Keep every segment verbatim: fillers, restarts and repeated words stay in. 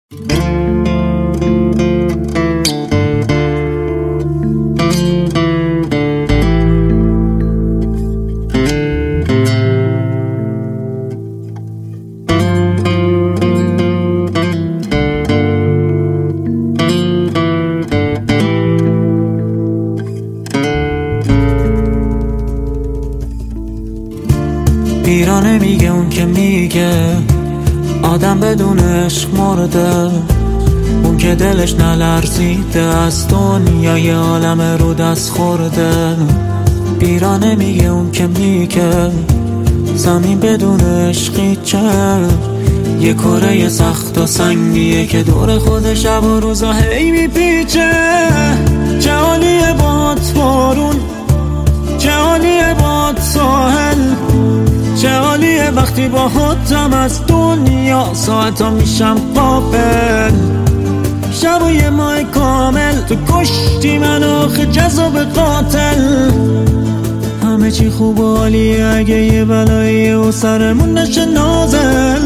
پیرانه میگه اون که میگه آدم بدون عشق مرده، اون که دلش نلرزیده از دنیای عالم رو دست خورده. پیرانه میگه اون که میگه زمین بدون عشقی چه، یه کره سخت و سنگیه که دور خود شب و روزا هی میپیچه. چه حالیه باد بارون، چه حالیه باد ساحل، چه حالیه وقتی با خودم از دنیا ساعتا میشم قافل. شب و یه ماه کامل تو کشتی من آخه جذاب قاتل. همه چی خوب و عالیه اگه یه بلاییه و سرمون نشه نازل.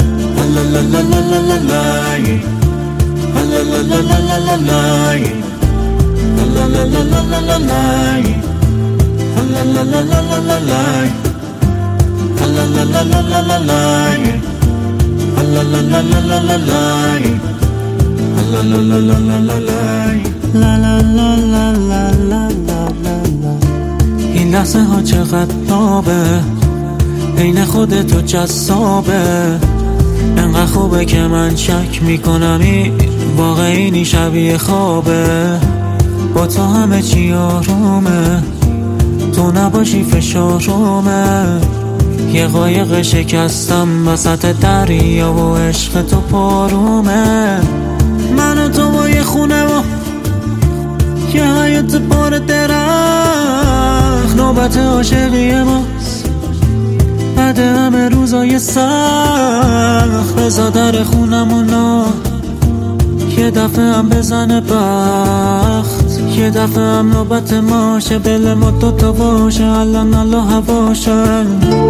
این لحظه ها چقدر نابه، عین خودتو جذابه. انقدر خوبه که من شک میکنم این واقعی شبیه خوابه. با تو همه چی آرومه، تو نباشی فشارومه. یه قایق شکستم وسط دریا و عشق تو پارومه. من و تو با یه خونه و یه حیات بار درخت، نوبت عاشقی ماست بعد همه روزای سخت. بزا در خونمونو یه دفعه هم بزنه بخت، یه دفعه هم نوبت ماشه دل ما دوتا باشه الان الله هواشه.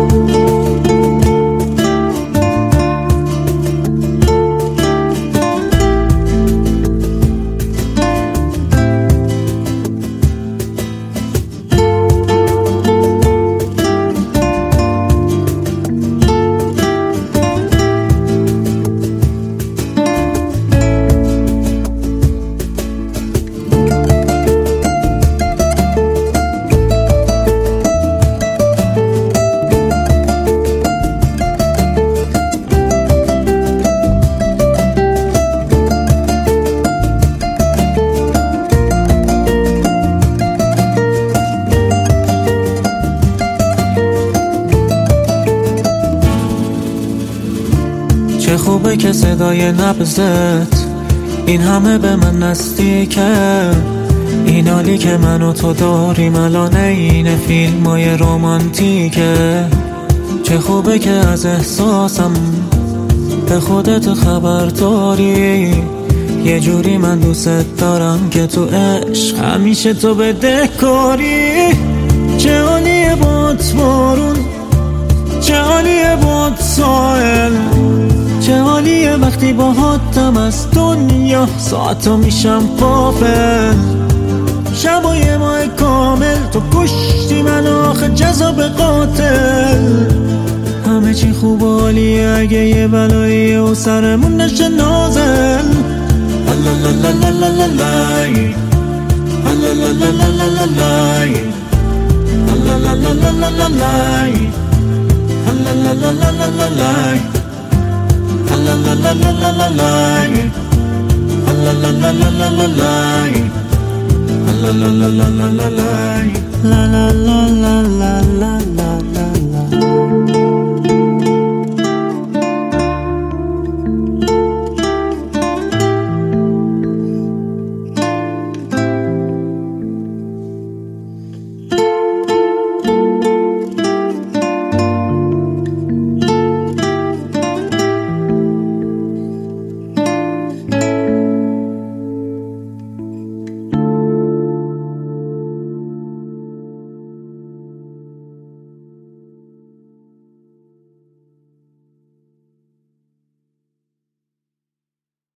چه خوبه که صدای نبضت این همه به من نزدیکه. این حالی که من و تو داریم الان این فیلمای رومانتیکه. چه خوبه که از احساسم به خودت خبر داری. یه جوری من دوست دارم که تو عشق همیشه تو بدهکاری. چه حالیه باد بارون، چه حالیه باد ساحل، چه حالیه وقتی با حدم از دنیا ساعتا میشم قافل. شب و یه ماه کامل تو کشتی من آخه جذاب قاتل. همه چی خوب و عالیه اگه یه بلاییه و سرمون نشه نازل. La la la la la la